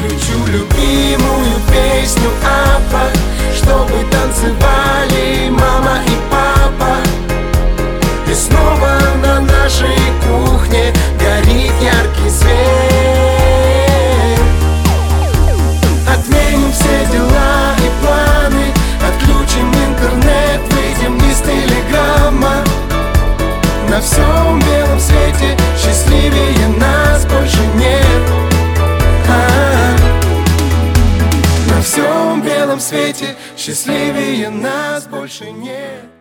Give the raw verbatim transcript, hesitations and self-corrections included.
включу любимую песню Абба, чтобы танцевали мама и папа. И снова на нашей кухне горит яркий свет. Отменим все дела и планы, отключим интернет, выйдем из телеграмма. На всем белом свете счастливее нас больше нет. А-а-а. На всем белом свете счастливее нас больше нет.